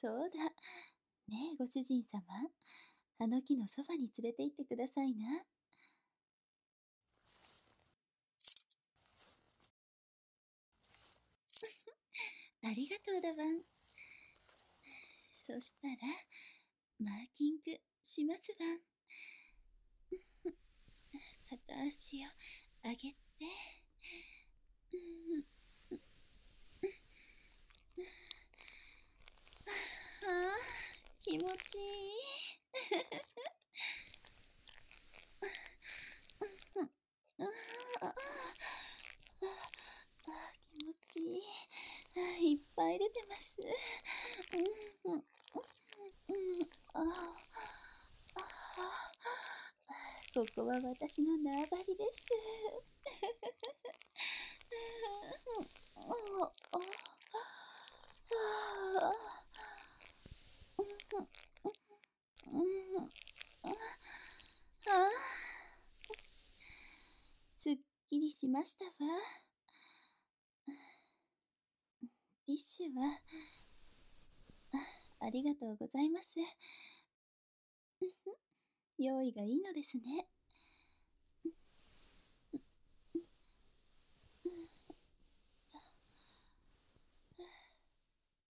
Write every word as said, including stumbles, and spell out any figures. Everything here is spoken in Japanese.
そうだ。ねえ、ご主人様。あの木のそばに連れて行ってくださいな。ありがとうだワン。そしたら、マーキングしますワン。片足を上げて、うん、ああ、気持ちいい。ああ、ああ、気持ちいい。あいっぱい出てます。うん、うん、うん、ああ、ああ、ここは私の縄張りです。ああ、ああ、うん、うん、ああ、すっきりしましたわ。ティッシュは、ありがとうございます。用意がいいのですね。